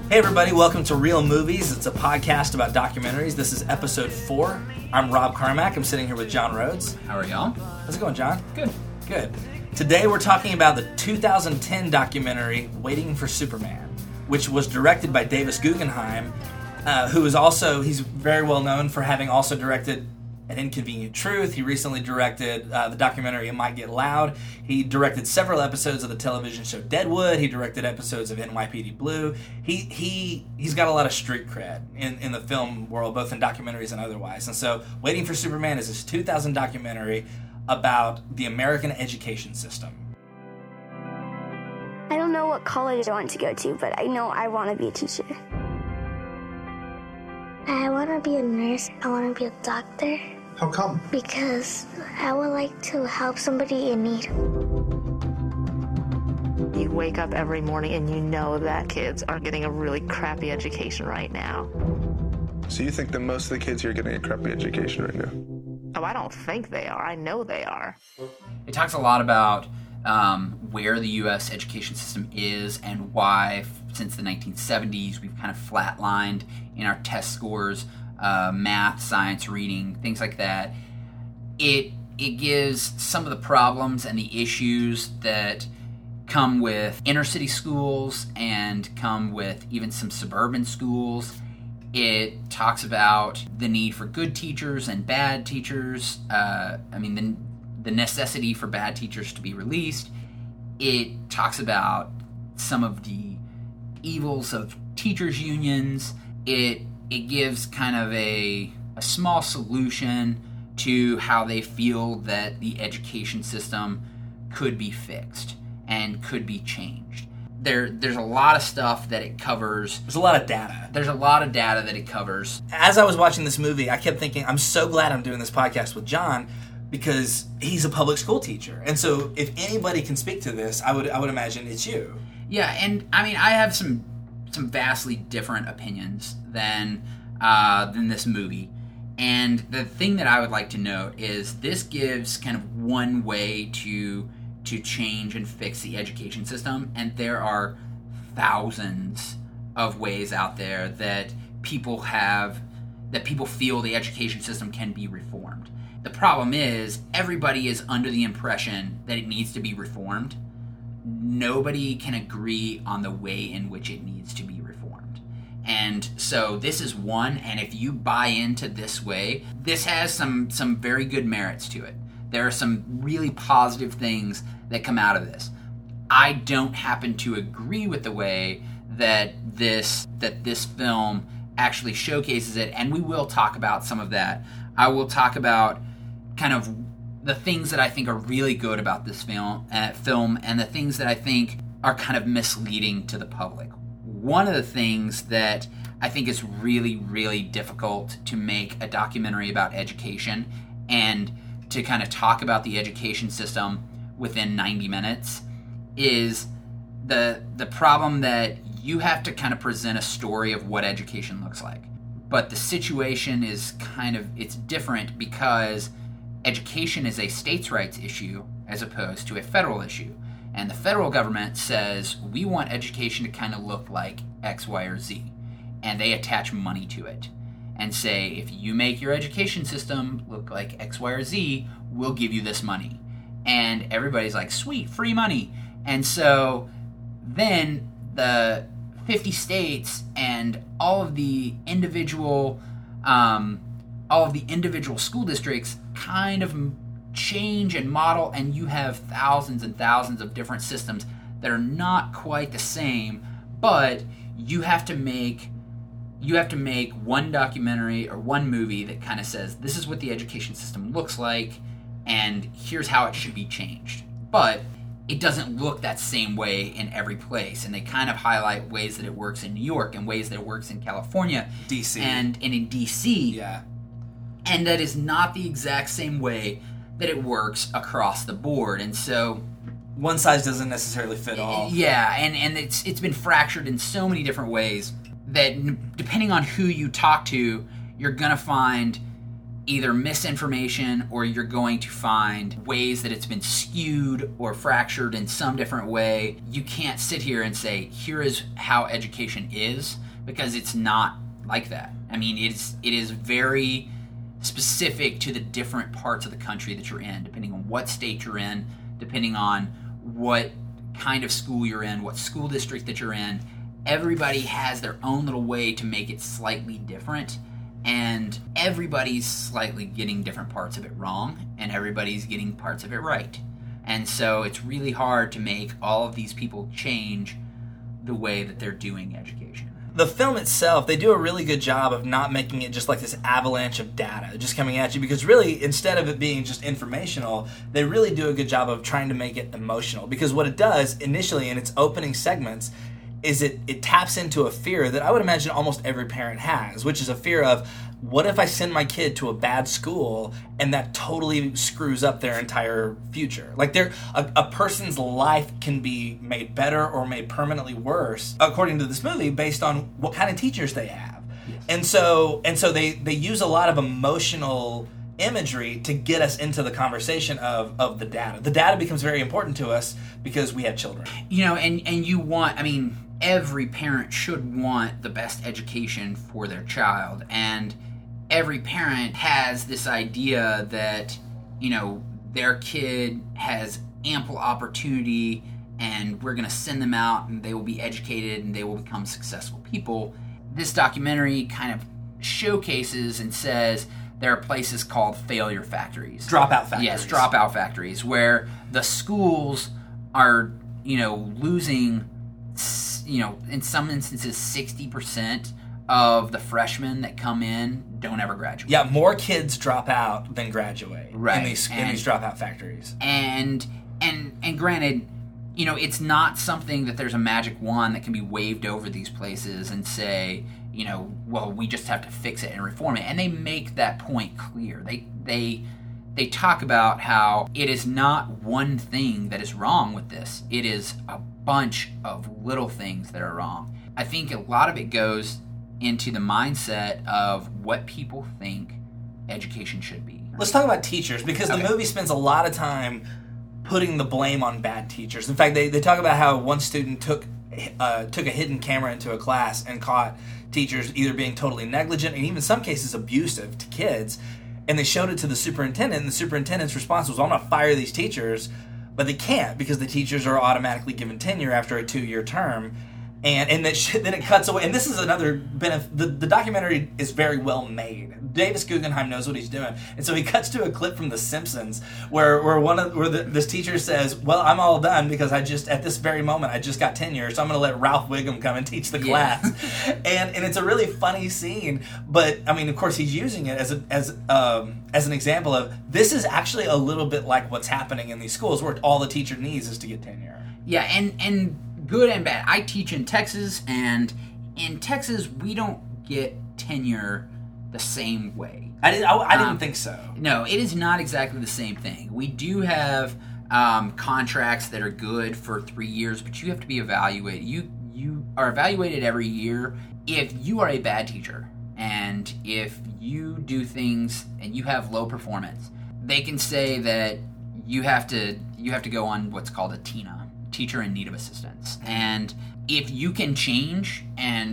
Hey everybody, welcome to Real Movies. It's a podcast about documentaries. This is episode 4. I'm Rob Carmack. I'm sitting here with John Rhodes. How are y'all? How's it going, John? Good. Good. Today we're talking about the 2010 documentary Waiting for Superman, which was directed by Davis Guggenheim, who is also, he's very well known for having also directed An Inconvenient Truth. He recently directed the documentary It Might Get Loud. He directed several episodes of the television show Deadwood. He directed episodes of NYPD Blue. He's got a lot of street cred in the film world, both in documentaries and otherwise. And so Waiting for Superman is this 2000 documentary about the American education system. I don't know what college I want to go to, but I know I want to be a teacher. I want to be a nurse. I want to be a doctor. How come? Because I would like to help somebody in need. You wake up every morning and you know that kids are getting a really crappy education right now. So you think that most of the kids here are getting a crappy education right now? Oh, I don't think they are. I know they are. It talks a lot about where the U.S. education system is and why, since the 1970s, we've kind of flatlined in our test scores, math, science, reading, things like that. It gives some of the problems and the issues that come with inner city schools and come with even some suburban schools. It talks about the need for good teachers and bad teachers. The necessity for bad teachers to be released. It talks about some of the evils of teachers' unions. It gives kind of a small solution to how they feel that the education system could be fixed and could be changed. There's a lot of stuff that it covers. There's a lot of data. There's a lot of data that it covers. As I was watching this movie, I kept thinking, I'm so glad I'm doing this podcast with John because he's a public school teacher. And so if anybody can speak to this, I would imagine it's you. Yeah, and I mean, I have some vastly different opinions than this movie. And the thing that I would like to note is this gives kind of one way to change and fix the education system, and there are thousands of ways out there that people feel the education system can be reformed. The problem is everybody is under the impression that it needs to be reformed. Nobody can agree on the way in which it needs to be reformed. And so this is one, and if you buy into this way, this has some very good merits to it. There are some really positive things that come out of this. I don't happen to agree with the way that this film actually showcases it, and we will talk about some of that. I will talk about kind of the things that I think are really good about this film and the things that I think are kind of misleading to the public. One of the things that I think is really, really difficult to make a documentary about education and to kind of talk about the education system within 90 minutes is the problem that you have to kind of present a story of what education looks like. But the situation is it's different because education is a states' rights issue as opposed to a federal issue. And the federal government says, we want education to kind of look like X, Y, or Z. And they attach money to it and say, if you make your education system look like X, Y, or Z, we'll give you this money. And everybody's like, sweet, free money. And so then the 50 states and all of the individual school districts kind of change and model, and you have thousands and thousands of different systems that are not quite the same, but you have to make one documentary or one movie that kind of says, this is what the education system looks like, and here's how it should be changed. But it doesn't look that same way in every place, and they kind of highlight ways that it works in New York and ways that it works in California, DC, and in DC. Yeah. And that is not the exact same way that it works across the board. And so one size doesn't necessarily fit all. Yeah, and it's been fractured in so many different ways that depending on who you talk to, you're going to find either misinformation, or you're going to find ways that it's been skewed or fractured in some different way. You can't sit here and say, here is how education is, because it's not like that. I mean, it is very specific to the different parts of the country that you're in, depending on what state you're in, depending on what kind of school you're in, what school district that you're in. Everybody has their own little way to make it slightly different, and everybody's slightly getting different parts of it wrong, and everybody's getting parts of it right. And so it's really hard to make all of these people change the way that they're doing education. The film itself, they do a really good job of not making it just like this avalanche of data just coming at you, because really, instead of it being just informational, they really do a good job of trying to make it emotional. Because what it does initially in its opening segments is it taps into a fear that I would imagine almost every parent has, which is a fear of, what if I send my kid to a bad school and that totally screws up their entire future? Like, a person's life can be made better or made permanently worse, according to this movie, based on what kind of teachers they have. Yes. And so they use a lot of emotional imagery to get us into the conversation of the data. The data becomes very important to us because we have children. You know, and you want, I mean, every parent should want the best education for their child, and every parent has this idea that, you know, their kid has ample opportunity and we're going to send them out and they will be educated and they will become successful people. This documentary kind of showcases and says there are places called failure factories. Dropout factories. Yes, dropout factories, where the schools are, you know, losing, you know, in some instances 60% of the freshmen that come in don't ever graduate. Yeah, more kids drop out than graduate right. in these dropout factories. And granted, you know, it's not something that there's a magic wand that can be waved over these places and say, you know, well, we just have to fix it and reform it. And they make that point clear. They talk about how it is not one thing that is wrong with this. It is a bunch of little things that are wrong. I think a lot of it goes into the mindset of what people think education should be. Let's talk about teachers, because the movie spends a lot of time putting the blame on bad teachers. In fact, they talk about how one student took a hidden camera into a class and caught teachers either being totally negligent and even in some cases abusive to kids, and they showed it to the superintendent, and the superintendent's response was, I'm going to fire these teachers, but they can't because the teachers are automatically given tenure after a 2-year term. And then it cuts away. And this is another benefit. The documentary is very well made. Davis Guggenheim knows what he's doing. And so he cuts to a clip from The Simpsons where this teacher says, well, I'm all done because at this very moment, I just got tenure, so I'm going to let Ralph Wiggum come and teach the class. And it's a really funny scene. But, I mean, of course, he's using it as an example of, this is actually a little bit like what's happening in these schools where all the teacher needs is to get tenure. Yeah, and good and bad. I teach in Texas, and in Texas, we don't get tenure the same way. I didn't think so. No, it is not exactly the same thing. We do have contracts that are good for 3 years, but you have to be evaluated. You are evaluated every year if you are a bad teacher, and if you do things and you have low performance. They can say that you have to go on what's called a TINA, teacher in need of assistance. And if you can change and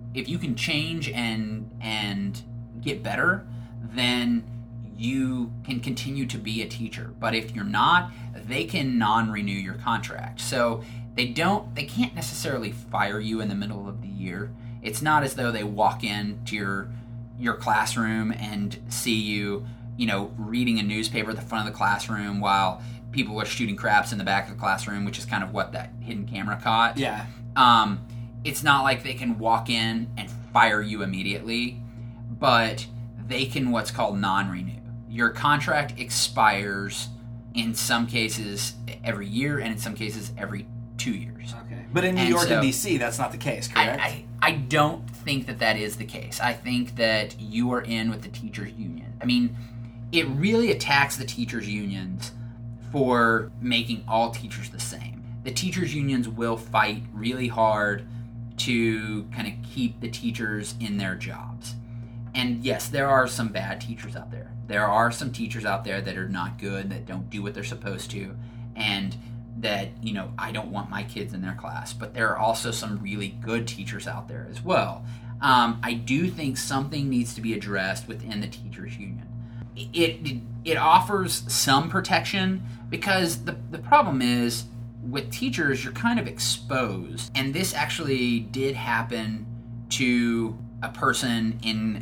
get better, then you can continue to be a teacher. But if you're not, they can non-renew your contract. So they can't necessarily fire you in the middle of the year. It's not as though they walk into your classroom and see you, you know, reading a newspaper at the front of the classroom while people are shooting craps in the back of the classroom, which is kind of what that hidden camera caught. Yeah. It's not like they can walk in and fire you immediately, but they can what's called non-renew. Your contract expires in some cases every year, and in some cases every 2 years. Okay. But in New York and D.C., that's not the case, correct? I don't think that is the case. I think that you are in with the teachers' union. I mean, it really attacks the teachers' unions for making all teachers the same. The teachers' unions will fight really hard to kind of keep the teachers in their jobs. And yes, there are some bad teachers out there. There are some teachers out there that are not good, that don't do what they're supposed to, and that, I don't want my kids in their class. But there are also some really good teachers out there as well. I do think something needs to be addressed within the teachers union. It offers some protection, because the problem is, with teachers, you're kind of exposed. And this actually did happen to a person in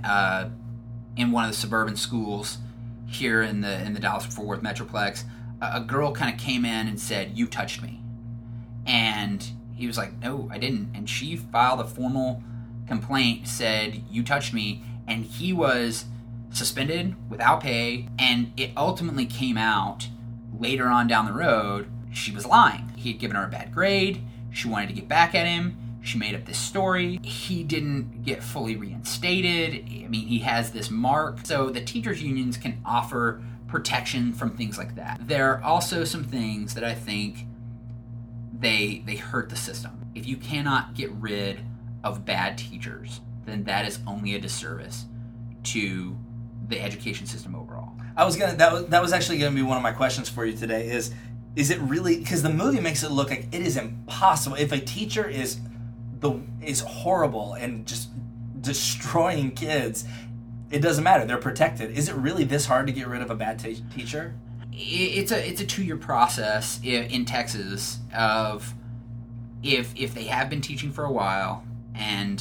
one of the suburban schools here in the Dallas-Fort Worth Metroplex. A girl kind of came in and said, "You touched me." And he was like, "No, I didn't." And she filed a formal complaint, said, "You touched me." And he was suspended without pay, and it ultimately came out later on down the road she was lying. He had given her a bad grade. She wanted to get back at him. She made up this story. He didn't get fully reinstated. I mean, he has this mark. So the teachers' unions can offer protection from things like that. There are also some things that I think they hurt the system. If you cannot get rid of bad teachers, then that is only a disservice to the education system overall. That was actually gonna be one of my questions for you today. Is it really, because the movie makes it look like it is impossible. If a teacher is horrible and just destroying kids, it doesn't matter. They're protected. Is it really this hard to get rid of a bad teacher? It's a 2-year process in Texas of if they have been teaching for a while, and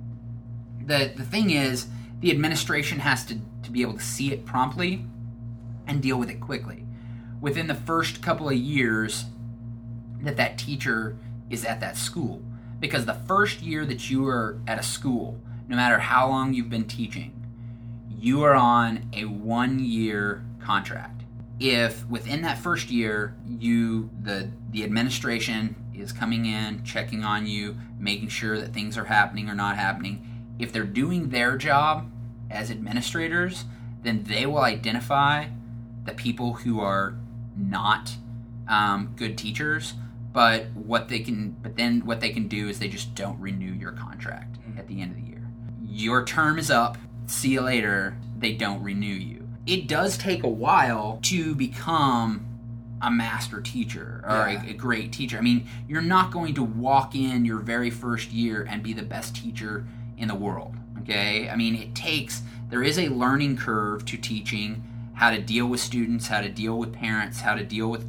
the thing is, the administration has to be able to see it promptly and deal with it quickly. Within the first couple of years that teacher is at that school. Because the first year that you are at a school, no matter how long you've been teaching, you are on a 1-year contract. If within that first year, the administration is coming in, checking on you, making sure that things are happening or not happening, if they're doing their job as administrators, then they will identify the people who are not good teachers. But what they can do is they just don't renew your contract at the end of the year. Your term is up. See you later. They don't renew you. It does take a while to become a master teacher or a great teacher. I mean, you're not going to walk in your very first year and be the best teacher in the world. Okay? I mean, there is a learning curve to teaching, how to deal with students, how to deal with parents, how to deal with,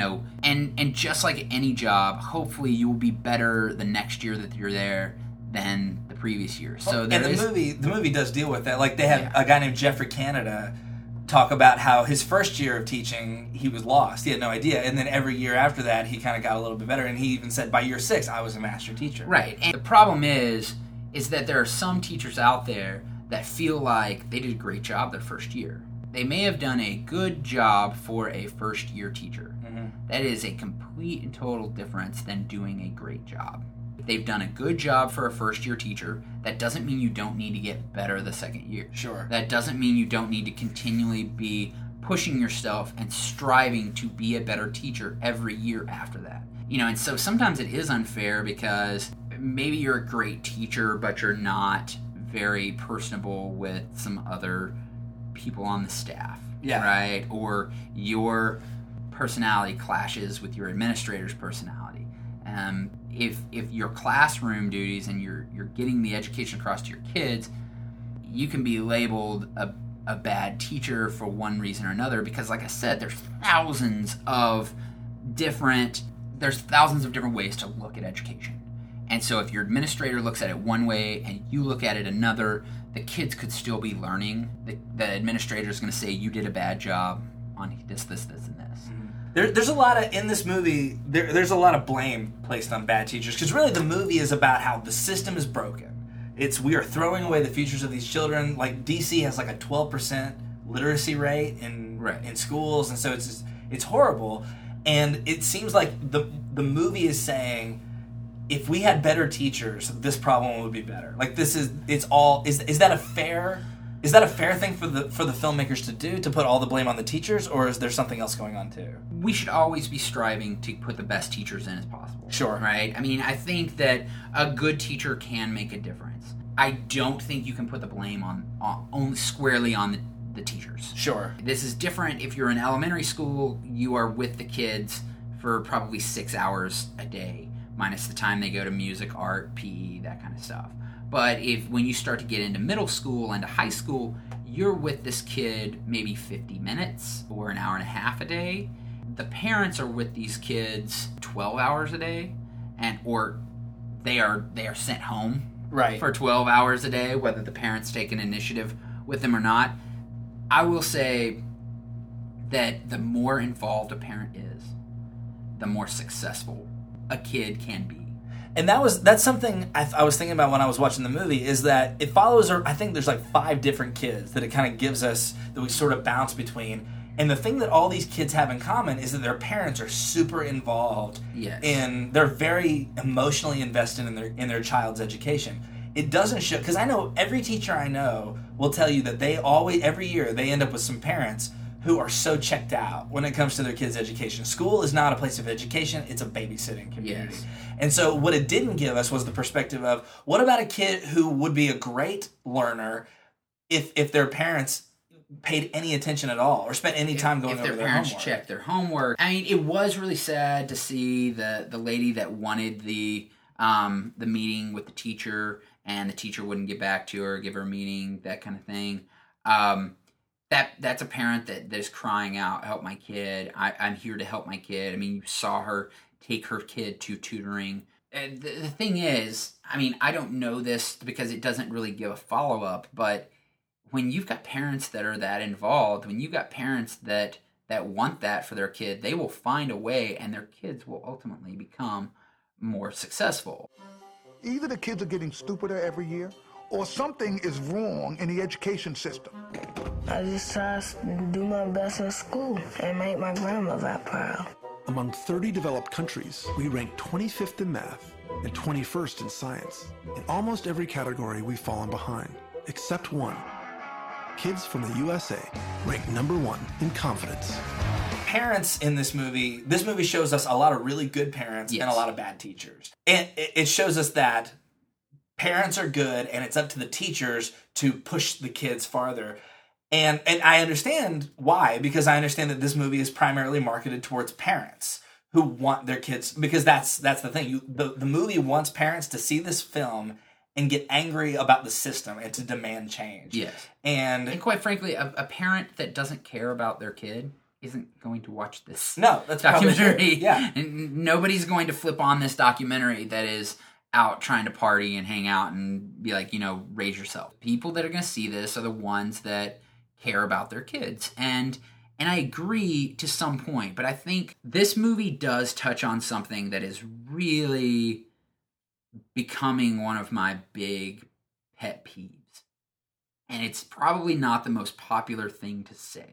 and just like any job, hopefully you will be better the next year that you're there than the previous year. So the movie does deal with that. Like, they have a guy named Jeffrey Canada talk about how his first year of teaching, he was lost. He had no idea. And then every year after that, he kind of got a little bit better. And he even said, by year 6, I was a master teacher. Right. And the problem is that there are some teachers out there that feel like they did a great job their first year. They may have done a good job for a first-year teacher. Mm-hmm. That is a complete and total difference than doing a great job. If they've done a good job for a first-year teacher, that doesn't mean you don't need to get better the second year. Sure. That doesn't mean you don't need to continually be pushing yourself and striving to be a better teacher every year after that. And so sometimes it is unfair because maybe you're a great teacher, but you're not very personable with some other people on the staff, right? Or your personality clashes with your administrator's personality. If your classroom duties and you're getting the education across to your kids, you can be labeled a bad teacher for one reason or another, because, like I said, there's thousands of different ways to look at education. And so if your administrator looks at it one way and you look at it another, the kids could still be learning. The administrator is going to say you did a bad job on this, and this. Mm-hmm. There's a lot of, in this movie, there's a lot of blame placed on bad teachers, because really the movie is about how the system is broken. We are throwing away the futures of these children. Like, DC has like a 12% literacy rate in schools, and so it's horrible. And it seems like the movie is saying, if we had better teachers, this problem would be better. Like, is that a fair thing for the filmmakers to do, to put all the blame on the teachers, or is there something else going on too? We should always be striving to put the best teachers in as possible. Sure. Right? I mean, I think that a good teacher can make a difference. I don't think you can put the blame on only squarely on the teachers. Sure. This is different if you're in elementary school. You are with the kids for probably 6 hours a day, minus the time they go to music, art, PE, that kind of stuff. But when you start to get into middle school and to high school, you're with this kid maybe 50 minutes or an hour and a half a day. The parents are with these kids 12 hours a day, or they are sent home for 12 hours a day, whether the parents take an initiative with them or not. I will say that the more involved a parent is, the more successful a kid can be. And that's something I was thinking about when I was watching the movie, is that it follows, I think there's like 5 different kids that it kind of gives us, that we sort of bounce between. And the thing that all these kids have in common is that their parents are super involved. Yes. And they're very emotionally invested in their child's education. It doesn't show, because I know every teacher I know will tell you that every year they end up with some parents who are so checked out when it comes to their kids' education. School is not a place of education, it's a babysitting community. Yes. And so what it didn't give us was the perspective of, what about a kid who would be a great learner if their parents paid any attention at all or spent any time going over their homework? If their parents checked their homework. I mean, it was really sad to see the lady that wanted the meeting with the teacher, and the teacher wouldn't get back to her, give her a meeting, that kind of thing. That's a parent that is crying out, help my kid. I'm here to help my kid. I mean, you saw her take her kid to tutoring. And the thing is, I mean, I don't know this because it doesn't really give a follow-up, but when you've got parents that are that involved, when you've got parents that want that for their kid, they will find a way, and their kids will ultimately become more successful. Either the kids are getting stupider every year, or something is wrong in the education system. I just try to do my best in school and make my grandmother proud. Among 30 developed countries, we rank 25th in math and 21st in science. In almost every category, we've fallen behind, except one. Kids from the USA rank number 1 in confidence. Parents in this movie shows us a lot of really good parents and a lot of bad teachers. And it shows us that parents are good, and it's up to the teachers to push the kids farther. And I understand why, because I understand that this movie is primarily marketed towards parents who want their kids, because that's the thing. The movie wants parents to see this film and get angry about the system and to demand change. Yes. And quite frankly, a parent that doesn't care about their kid isn't going to watch this that's documentary. Yeah. And nobody's going to flip on this documentary that is out trying to party and hang out and be like, raise yourself. People that are going to see this are the ones that care about their kids. And I agree to some point, but I think this movie does touch on something that is really becoming one of my big pet peeves. And it's probably not the most popular thing to say.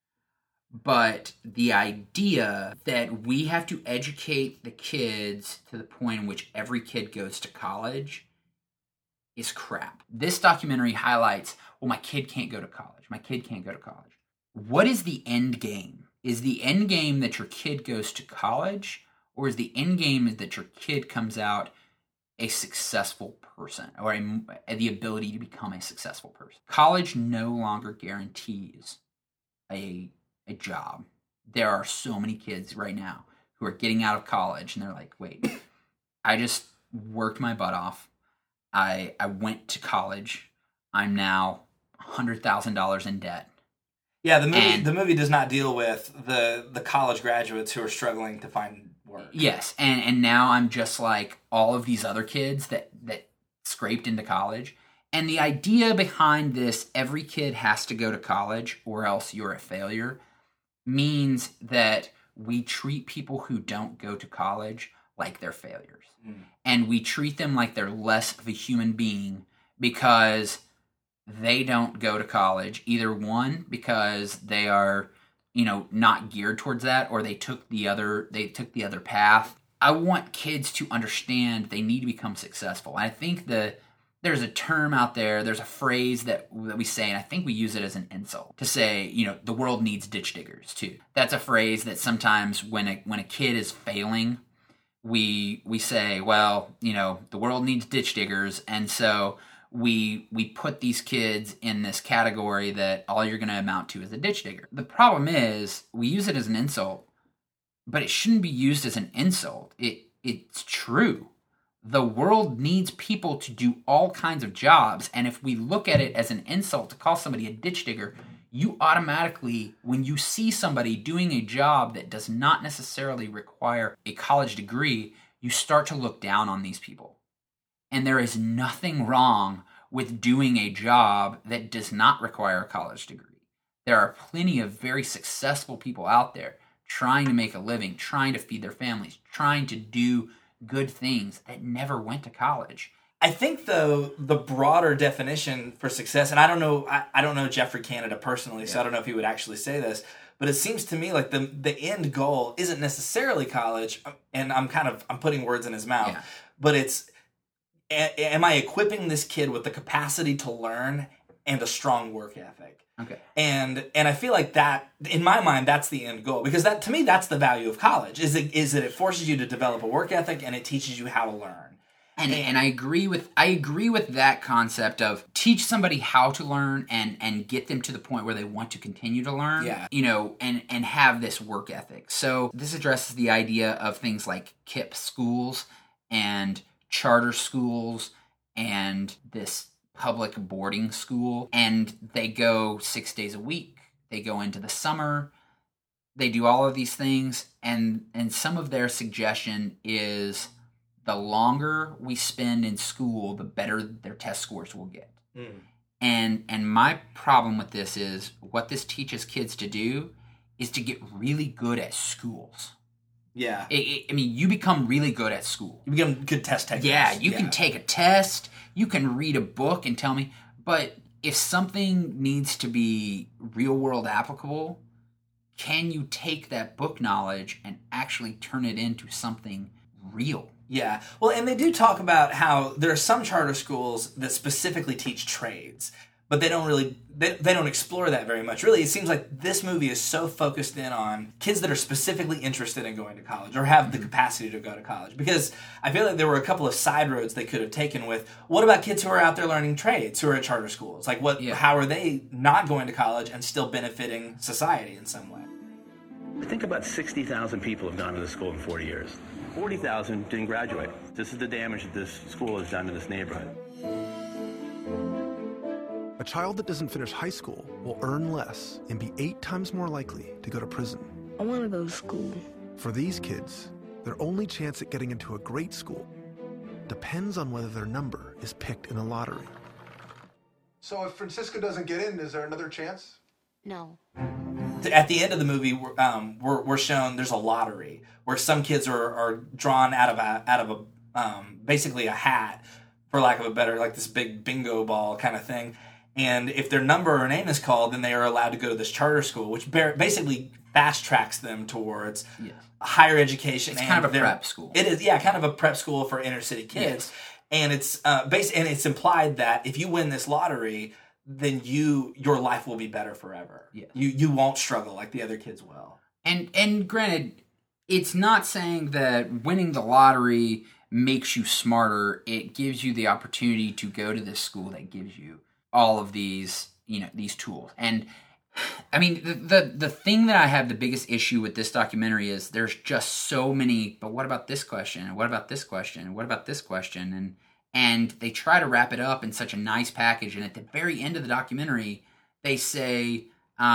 But the idea that we have to educate the kids to the point in which every kid goes to college is crap. This documentary highlights, well, my kid can't go to college. My kid can't go to college. What is the end game? Is the end game that your kid goes to college, or is the end game that your kid comes out a successful person, or the ability to become a successful person? College no longer guarantees a job. There are so many kids right now who are getting out of college and they're like, wait, I just worked my butt off. I went to college. I'm now $100,000 in debt. Yeah, the movie does not deal with the college graduates who are struggling to find work. Yes, and now I'm just like all of these other kids that scraped into college. And the idea behind this, every kid has to go to college or else you're a failure, means that we treat people who don't go to college like they're failures. And we treat them like they're less of a human being because they don't go to college. Either one, because they are, not geared towards that, or they took the other path. I want kids to understand they need to become successful. And I think there's a term out there, there's a phrase that we say, and I think we use it as an insult, to say, the world needs ditch diggers too. That's a phrase that sometimes when a kid is failing, we say, well, the world needs ditch diggers, and so we put these kids in this category that all you're going to amount to is a ditch digger. The problem is we use it as an insult, but it shouldn't be used as an insult. It's true. The world needs people to do all kinds of jobs, and if we look at it as an insult to call somebody a ditch digger, you automatically, when you see somebody doing a job that does not necessarily require a college degree, you start to look down on these people. And there is nothing wrong with doing a job that does not require a college degree. There are plenty of very successful people out there trying to make a living, trying to feed their families, trying to do good things that never went to college. I think, though, the broader definition for success, and I don't know Geoffrey Canada personally, so I don't know if he would actually say this, but it seems to me like the end goal isn't necessarily college, and I'm putting words in his mouth, but it's, am I equipping this kid with the capacity to learn and a strong work ethic? Okay. And I feel like that, in my mind, that's the end goal, because that, to me, that's the value of college, is that it forces you to develop a work ethic and it teaches you how to learn. And I agree with that concept of teach somebody how to learn and get them to the point where they want to continue to learn. Yeah. And have this work ethic. So this addresses the idea of things like KIPP schools and charter schools and this public boarding school, and they go 6 days a week. They go into the summer. They do all of these things, and some of their suggestion is the longer we spend in school, the better their test scores will get. And my problem with this is what this teaches kids to do is to get really good at schools. Yeah. I mean, you become really good at school. You become good test takers. Yeah, you can take a test, you can read a book and tell me, but if something needs to be real-world applicable, can you take that book knowledge and actually turn it into something real? Yeah. Well, and they do talk about how there are some charter schools that specifically teach trades, but they don't really, they don't explore that very much. Really, it seems like this movie is so focused in on kids that are specifically interested in going to college or have the capacity to go to college. Because I feel like there were a couple of side roads they could have taken with, what about kids who are out there learning trades, who are at charter schools? Like, how are they not going to college and still benefiting society in some way? I think about 60,000 people have gone to this school in 40 years. 40,000 didn't graduate. This is the damage that this school has done to this neighborhood. A child that doesn't finish high school will earn less and be 8 times more likely to go to prison. I want to go to school. For these kids, their only chance at getting into a great school depends on whether their number is picked in a lottery. So if Francisco doesn't get in, is there another chance? No. At the end of the movie, we're shown there's a lottery where some kids are drawn out of a basically a hat, for lack of a better, like this big bingo ball kind of thing. And if their number or name is called, then they are allowed to go to this charter school, which basically fast tracks them towards higher education. It's kind of a prep school. It is, kind of a prep school for inner city kids. Yes. And it's and it's implied that if you win this lottery, then your life will be better forever. Yes. You won't struggle like the other kids will. And granted, it's not saying that winning the lottery makes you smarter. It gives you the opportunity to go to this school that gives you all of these, these tools. And I mean, the thing that I have the biggest issue with this documentary is there's just so many, but what about this question? And what about this question? And what about this question? And they try to wrap it up in such a nice package. And at the very end of the documentary, they say,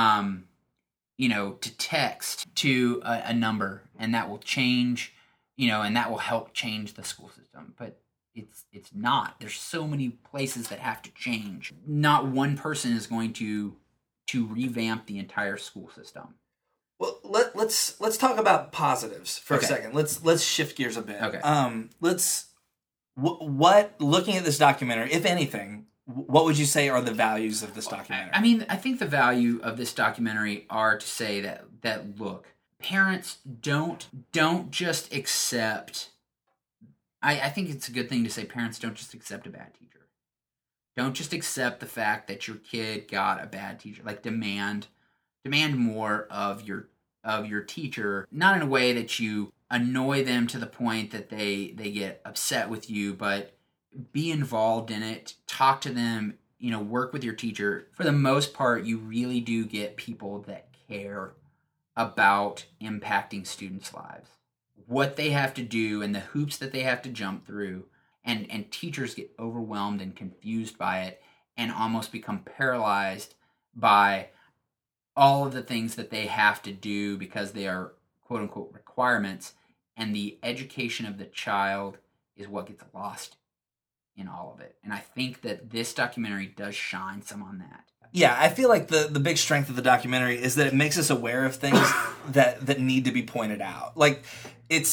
to text to a number, and that will change, and that will help change the school system. But it's not. There's so many places that have to change. Not one person is going to revamp the entire school system. Well, let's talk about positives for a second. Let's shift gears a bit. Okay. Looking at this documentary, if anything, what would you say are the values of this documentary? I mean, I think the value of this documentary are to say that look, parents don't just accept. I think it's a good thing to say parents don't just accept a bad teacher. Don't just accept the fact that your kid got a bad teacher. Like demand more of your teacher, not in a way that you annoy them to the point that they get upset with you, but be involved in it, talk to them, work with your teacher. For the most part, you really do get people that care about impacting students' lives, what they have to do and the hoops that they have to jump through, and teachers get overwhelmed and confused by it and almost become paralyzed by all of the things that they have to do because they are quote-unquote requirements, and the education of the child is what gets lost in all of it. And I think that this documentary does shine some on that. Yeah, I feel like the big strength of the documentary is that it makes us aware of things that need to be pointed out. Like, it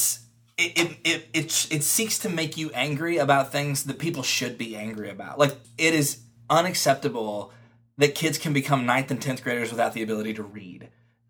seeks to make you angry about things that people should be angry about. Like, it is unacceptable that kids can become 9th and 10th graders without the ability to read.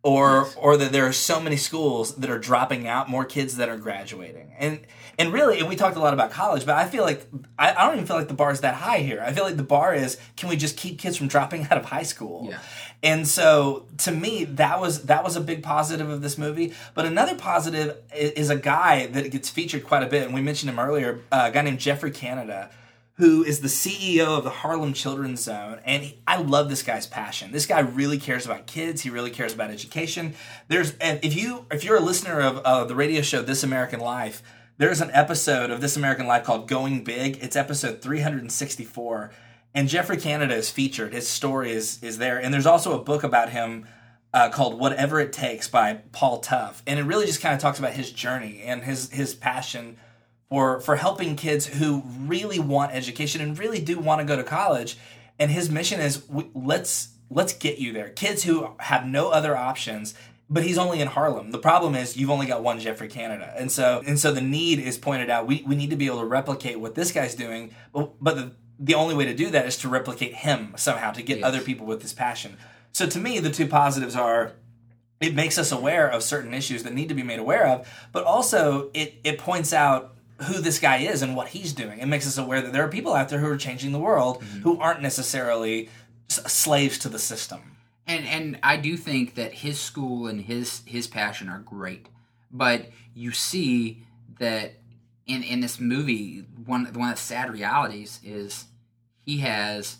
Or that there are so many schools that are dropping out more kids that are graduating. And really, and we talked a lot about college, but I feel like, I don't even feel like the bar is that high here. I feel like the bar is, can we just keep kids from dropping out of high school? Yeah. And so, to me, that was a big positive of this movie. But another positive is a guy that gets featured quite a bit, and we mentioned him earlier, a guy named Geoffrey Canada, who is the CEO of the Harlem Children's Zone, and I love this guy's passion. This guy really cares about kids. He really cares about education. If you're a listener of the radio show This American Life, there's an episode of This American Life called Going Big. It's episode 364, and Geoffrey Canada is featured. His story is there, and there's also a book about him called Whatever It Takes by Paul Tough, and it really just kind of talks about his journey and his passion for helping kids who really want education and really do want to go to college. And his mission is, let's get you there. Kids who have no other options, but he's only in Harlem. The problem is you've only got one Geoffrey Canada. And so the need is pointed out. We need to be able to replicate what this guy's doing, but the only way to do that is to replicate him somehow, to get other people with his passion. So to me, the two positives are, it makes us aware of certain issues that need to be made aware of, but also it points out who this guy is and what he's doing. It makes us aware that there are people out there who are changing the world, who aren't necessarily slaves to the system. And I do think that his school and his passion are great, but you see that in this movie, one of the sad realities is he has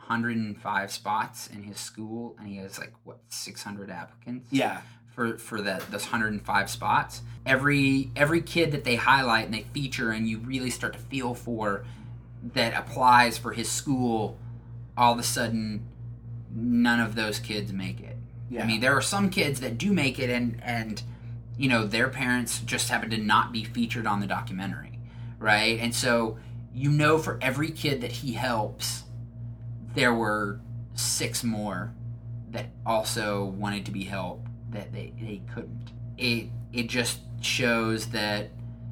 105 spots in his school, and he has 600 applicants. Yeah. For those 105 spots. Every kid that they highlight and they feature and you really start to feel for that applies for his school, all of a sudden none of those kids make it. Yeah. I mean, there are some kids that do make it and their parents just happen to not be featured on the documentary, right? And so for every kid that he helps, there were 6 more that also wanted to be helped that they couldn't. It just shows that,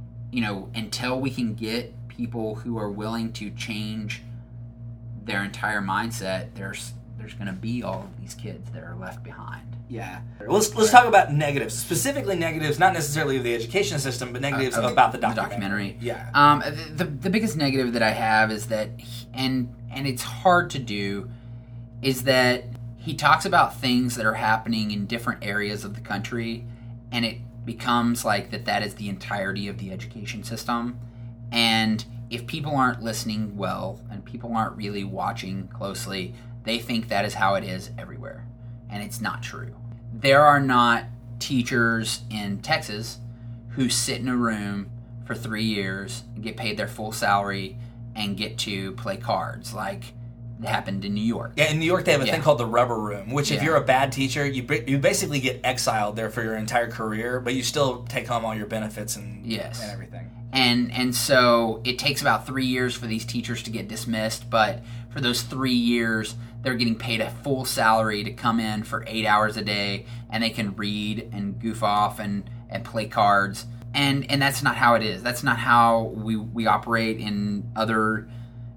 until we can get people who are willing to change their entire mindset, there's going to be all of these kids that are left behind. Yeah. Let's talk about negatives. Specifically negatives, not necessarily of the education system, but negatives about the documentary. Yeah. The biggest negative that I have is that, and it's hard to do, is that he talks about things that are happening in different areas of the country, and it becomes like that is the entirety of the education system. And if people aren't listening well, and people aren't really watching closely, they think that is how it is everywhere. And it's not true. There are not teachers in Texas who sit in a room for 3 years and get paid their full salary and get to play cards like it happened in New York. Yeah, in New York they have a thing called the rubber room, which if you're a bad teacher, you basically get exiled there for your entire career, but you still take home all your benefits and everything. And so it takes about 3 years for these teachers to get dismissed, but for those 3 years, they're getting paid a full salary to come in for 8 hours a day, and they can read and goof off and play cards. And that's not how it is. That's not how we operate in other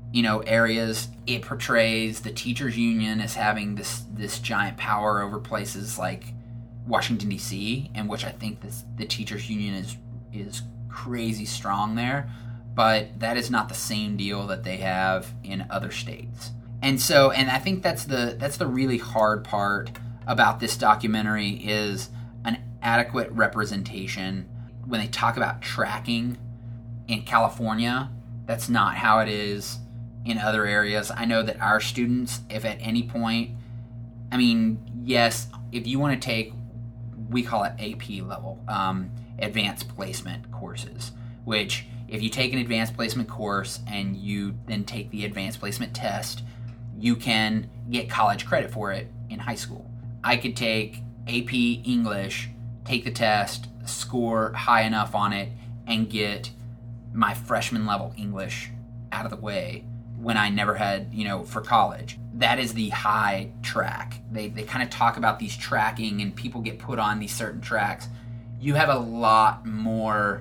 areas. It portrays the teachers union as having this giant power over places like Washington D.C., in which I think the teachers union is crazy strong there, but that is not the same deal that they have in other states. And I think that's the really hard part about this documentary is an adequate representation. When they talk about tracking in California, That's not how it is in other areas. I know that our students, if at any point, I mean, yes, if you want to take, we call it AP level, advanced placement courses, which if you take an advanced placement course and you then take the advanced placement test, you can get college credit for it in high school. I could take AP English, take the test, score high enough on it, and get my freshman level English out of the way when I never had, for college. That is the high track. They kind of talk about these tracking and people get put on these certain tracks. You have a lot more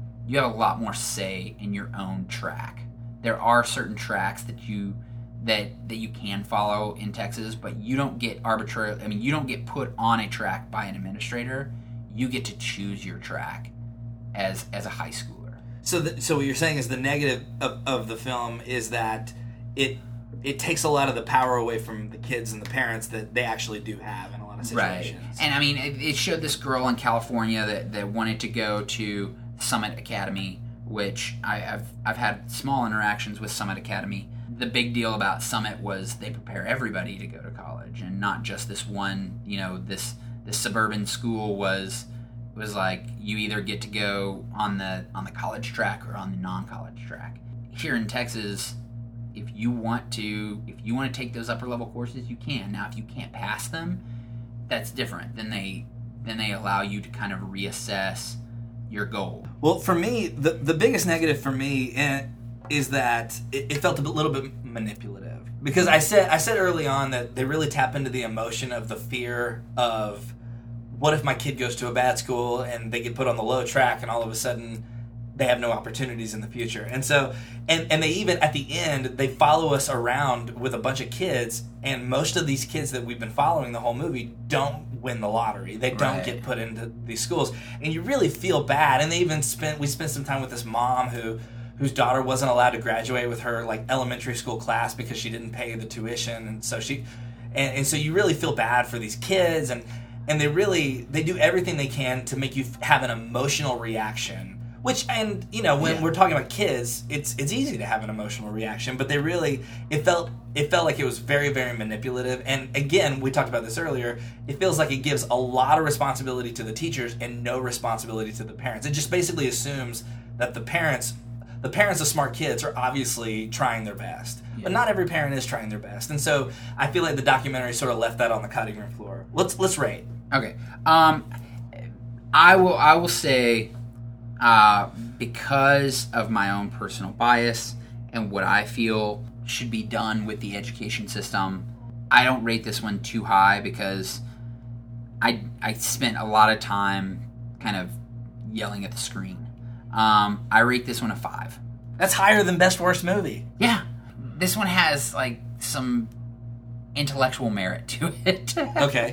say in your own track. There are certain tracks that you can follow in Texas, but you don't get you don't get put on a track by an administrator. You get to choose your track as a high schooler. So what you're saying is the negative of the film is that it takes a lot of the power away from the kids and the parents that they actually do have in a lot of situations. Right. And I mean, it showed this girl in California that wanted to go to Summit Academy, which I've had small interactions with Summit Academy. The big deal about Summit was they prepare everybody to go to college, and not just this one. This suburban school was like you either get to go on the college track or on the non-college track. Here in Texas, if you want to take those upper level courses, you can. Now, if you can't pass them, that's different. Then they allow you to kind of reassess your goal. Well, for me, the biggest negative for me is that it felt a little bit manipulative, because I said early on that they really tap into the emotion of the fear of, what if my kid goes to a bad school and they get put on the low track and all of a sudden they have no opportunities in the future. And so, and they even, at the end, they follow us around with a bunch of kids, and most of these kids that we've been following the whole movie don't win the lottery. They don't get put into these schools. And you really feel bad. And we spent some time with this mom whose daughter wasn't allowed to graduate with her elementary school class because she didn't pay the tuition. And so so you really feel bad for these kids, and they do everything they can to make you have an emotional reaction. When we're talking about kids, it's easy to have an emotional reaction, but it felt like it was very, very manipulative. And again, we talked about this earlier, it feels like it gives a lot of responsibility to the teachers and no responsibility to the parents. It just basically assumes that the parents of smart kids are obviously trying their best. Yeah. But not every parent is trying their best. And so I feel like the documentary sort of left that on the cutting room floor. Let's rate. Okay. I will say, because of my own personal bias and what I feel should be done with the education system, I don't rate this one too high, because I spent a lot of time kind of yelling at the screen. I rate this one a 5. That's higher than Best Worst Movie. Yeah. This one has some intellectual merit to it. Okay.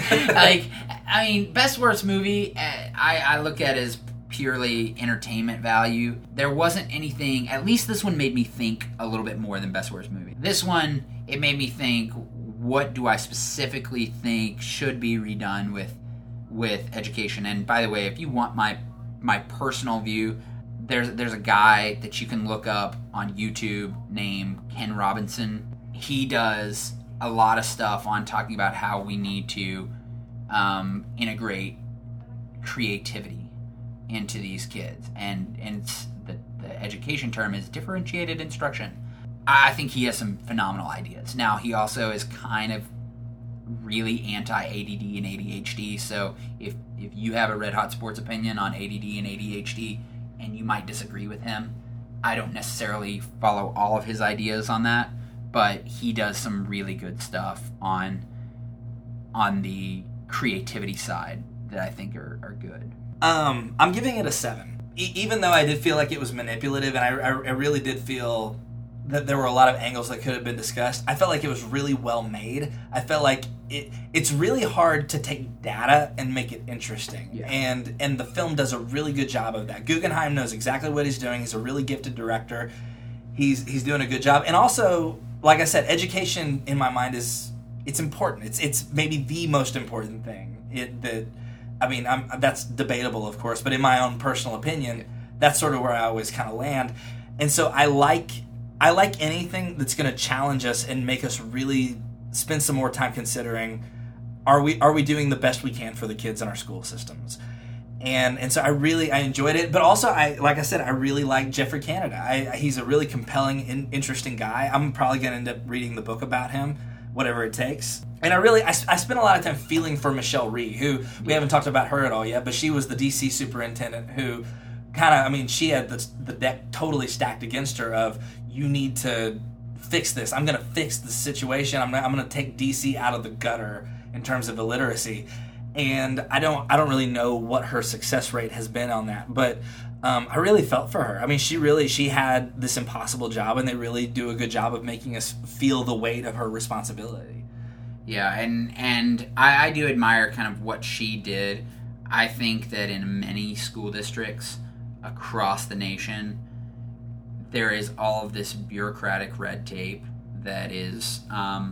Best Worst Movie, I look at as purely entertainment value. There wasn't anything, at least this one made me think a little bit more than Best Worst Movie. This one, it made me think, what do I specifically think should be redone with education? And by the way, if you want my personal view, there's a guy that you can look up on YouTube named Ken Robinson. He does a lot of stuff on talking about how we need to integrate creativity into these kids, and the education term is differentiated instruction. I think he has some phenomenal ideas. Now, he also is kind of really anti-ADD and ADHD, so if you have a red hot sports opinion on ADD and ADHD and you might disagree with him, I don't necessarily follow all of his ideas on that, but he does some really good stuff on the creativity side that I think are good. I'm giving it a 7. Even though I did feel like it was manipulative, and I really did feel that there were a lot of angles that could have been discussed, I felt like it was really well made. I felt like it's really hard to take data and make it interesting. Yeah. And the film does a really good job of that. Guggenheim knows exactly what he's doing. He's a really gifted director. He's doing a good job. And also, like I said, education in my mind it's important. It's maybe the most important thing. That's debatable, of course, but in my own personal opinion, that's sort of where I always kind of land. And so I like anything that's going to challenge us and make us really spend some more time considering, are we doing the best we can for the kids in our school systems? And so I enjoyed it, but also like I said, I really like Geoffrey Canada. He's a really compelling, interesting guy. I'm probably going to end up reading the book about him, whatever it takes. And I spent a lot of time feeling for Michelle Rhee, who we haven't talked about her at all yet, but she was the DC superintendent who she had the deck totally stacked against her of, you need to fix this. I'm going to fix the situation. I'm going to take DC out of the gutter in terms of illiteracy. And I don't really know what her success rate has been on that, but I really felt for her. I mean, she had this impossible job, and they really do a good job of making us feel the weight of her responsibility. Yeah, and I do admire kind of what she did. I think that in many school districts across the nation, there is all of this bureaucratic red tape that is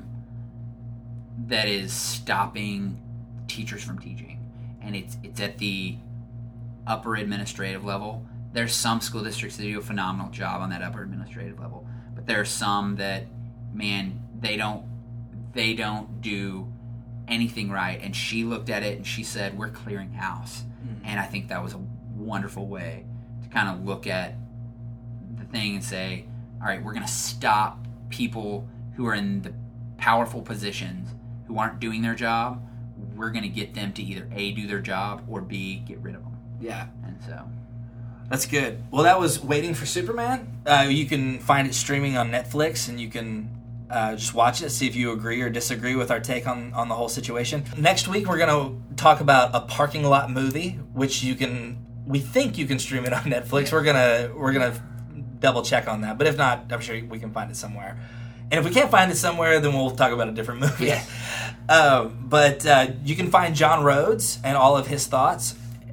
stopping teachers from teaching, and it's at the upper administrative level. There's some school districts that do a phenomenal job on that upper administrative level, but there are some that, man, they don't do anything right. And she looked at it and she said, we're clearing house. And I think that was a wonderful way to kind of look at the thing and say, all right, we're going to stop people who are in the powerful positions who aren't doing their job. We're going to get them to either A, do their job, or B, get rid of them. Yeah. And so that's good. Well, that was Waiting for Superman. You can find it streaming on Netflix, and you can just watch it, see if you agree or disagree with our take on the whole situation. Next week, we're going to talk about A Parking Lot Movie, which we think you can stream it on Netflix. We're gonna double check on that, but if not, I'm sure we can find it somewhere. And if we can't find it somewhere, then we'll talk about a different movie. Yeah. But you can find John Rhodes and all of his thoughts.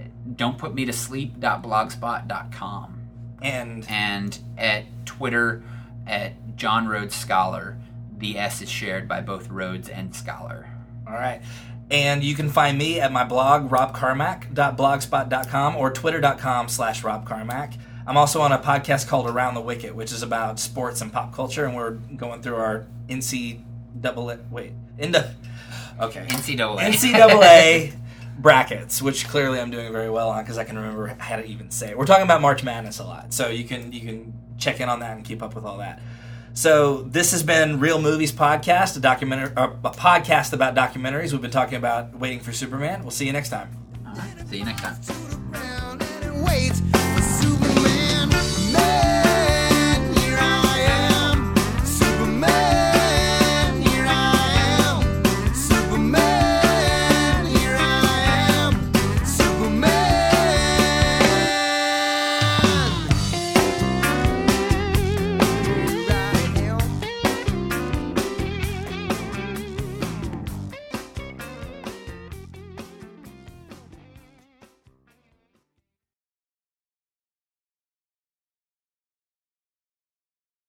don'tputmetosleep.blogspot.com and at Twitter at John Rhodes Scholar. The S is shared by both Rhodes and Scholar. All right. And you can find me at my blog, robcarmack.blogspot.com or twitter.com/robcarmack. I'm also on a podcast called Around the Wicket, which is about sports and pop culture, and we're going through our NCAA brackets, which clearly I'm doing very well on because I can remember how to even say it. We're talking about March Madness a lot, so you can check in on that and keep up with all that. So this has been Real Movies Podcast, a podcast about documentaries. We've been talking about Waiting for Superman. We'll see you next time. All right, see you next time.